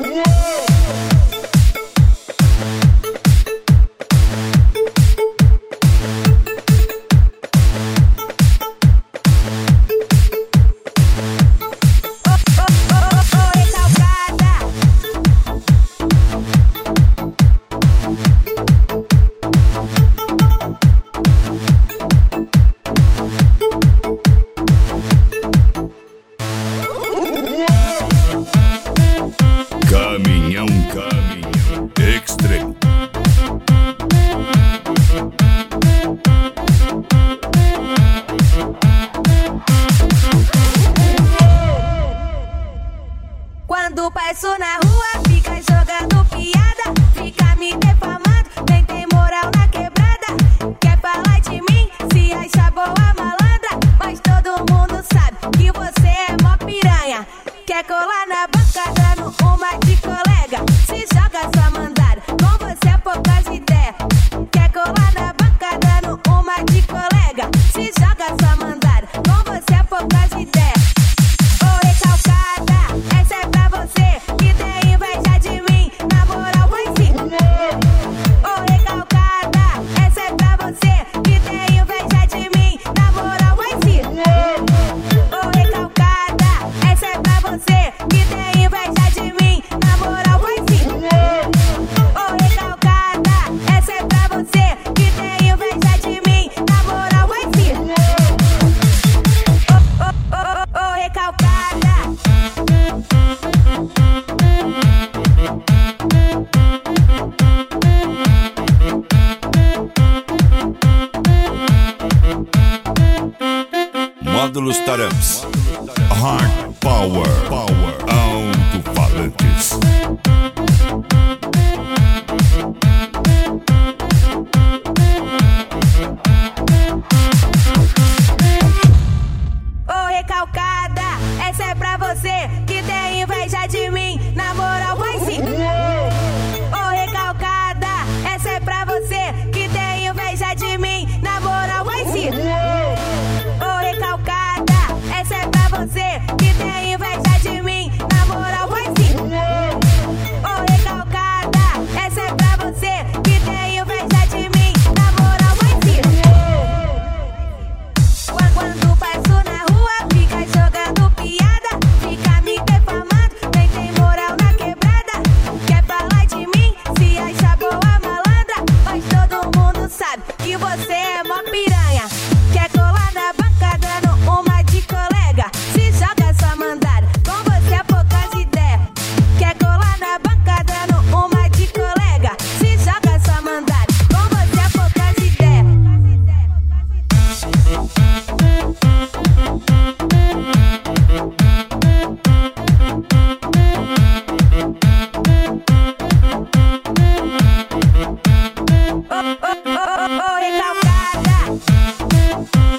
Caminhão Extreme. Quando passo na rua, fica jogando piada, fica me defamando, nem tem moral na quebrada. Quer falar de mim, se acha boa malandra, mas todo mundo sabe que você é mó piranha. Quer colar na banca dando uma de colega, se joga sua mandada, com você é poucas ideias. Quer colar na banca dando uma de colega, se joga sua mandada, com você é poucas ideias. Ô recalcada, essa é pra você que tem inveja de mim, na moral vai sim. Ô recalcada, essa é pra você que tem inveja de mim, na moral vai sim. Ô recalcada, essa é pra você que tem inveja de mim, na moral vai sim. Ô recalcada, essa é pra você que tem inveja de mim, na moral vai sim. Ô recalcada. Módulos Taramps. Hard Power. Alto-falantes. Ô recalcada, essa é pra você que tem inveja de mim, na moral vai sim. Ô recalcada, essa é pra você que tem inveja de mim, na moral vai sim. Ô recalcada, essa é pra você que tem inveja de mim, na moral vai sim. Ô recalcada, essa é pra você que tem inveja de mim, na moral vai sim. Quando passo na rua, fica jogando piada, fica me defamando, nem tem moral na quebrada. Quer falar de mim, se acha boa malandra, mas todo mundo sabe que você é mó piranha. Quer colar na banca dando uma de colega, se joga sua mandada, com você é poucas ideias. Quer colar na banca dando uma de colega, se joga sua mandada, com você é poucas ideias. Ô recalcada.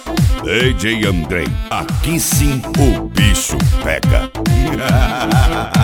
DJ Andrei. Aqui sim o bicho pega.